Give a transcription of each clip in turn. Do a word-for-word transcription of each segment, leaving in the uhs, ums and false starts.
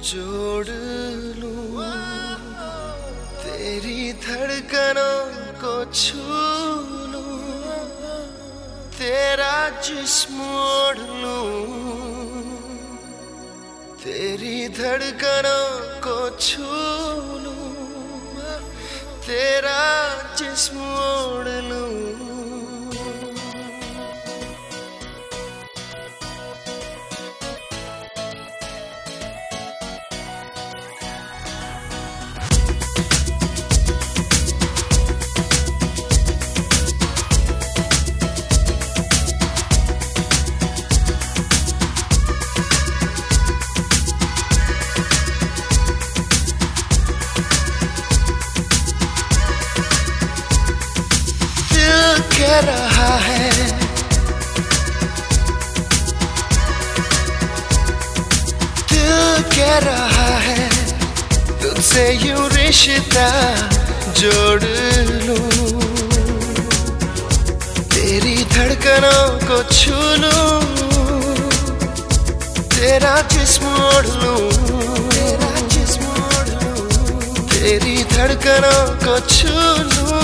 जोड़ लूं, तेरी धड़कनों को छू लूं, तेरा जिस्म ओढ़ लूं, तेरी धड़कनों को छू लूं, तेरा जिस्म ओढ़ लूं। कह रहा है दिल कह रहा है तुझसे यूं रिश्ता जोड़ लूं, तेरी धड़कनों को छू लूं, तेरा जिस्म ओढ़ लूं, तेरा जिस्म ओढ़ लूं, तेरी धड़कनों को छू लूं,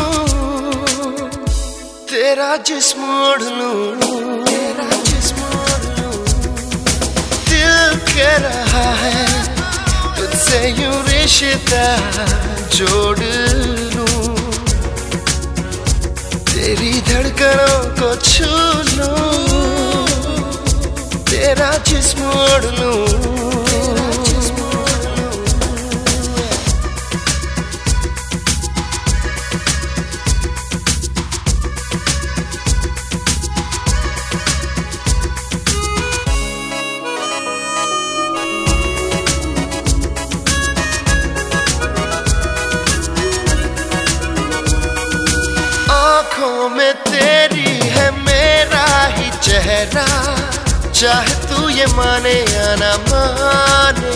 तेरा जिस्म ओढ़ लूं, तेरा जिस्म ओढ़ लूं। दिल कह रहा है तुझसे यूं रिश्ता जोड़ लूं, तेरी धड़कनों को छू लूं, तेरा जिस्म ओढ़ लूं, तेरा जिस्म ओढ़ लूं। आँखों में तेरी है मेरा ही चेहरा, चाहे तू ये माने या ना माने,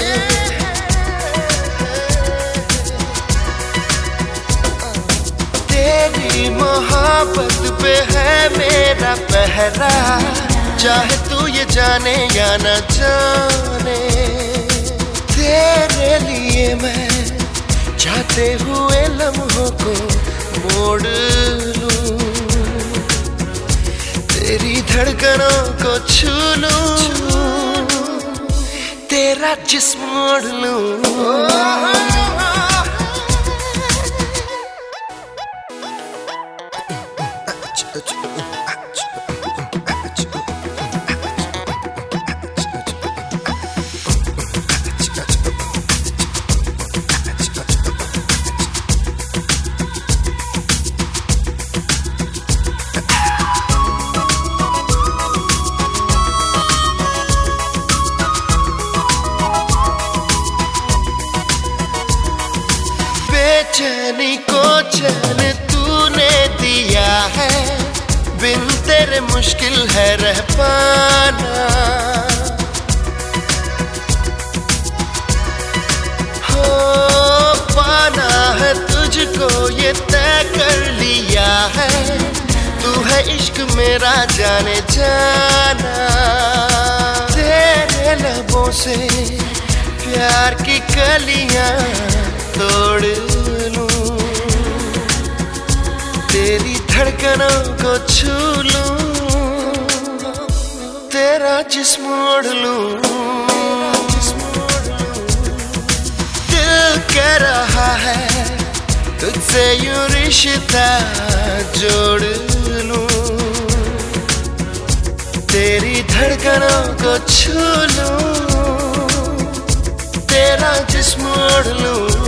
तेरी मोहब्बत पे है मेरा पहरा, चाहे तू ये जाने या ना जाने, तेरे लिए मैं चाहते हुए लम्हों को मोड़ लूं, तेरी धड़कनों को छू लूं, तेरा जिस्म ओढ़ लूं। बेचैनी को चैन तूने दिया है, बिन तेरे मुश्किल है रह पाना, हो पाना है तुझको ये तय कर लिया है, तू है इश्क मेरा जाने जाना, तेरे लबों से प्यार की कलियां तोड़ लूं, तेरी धड़कनों को छू लूं, तेरा जिस्म ओढ़ लूं, दिल कह रहा है तुझसे यूं रिश्ता जोड़ लूं, तेरी धड़कनों को छू लूं, तेरा जिस्म ओढ़ लूं।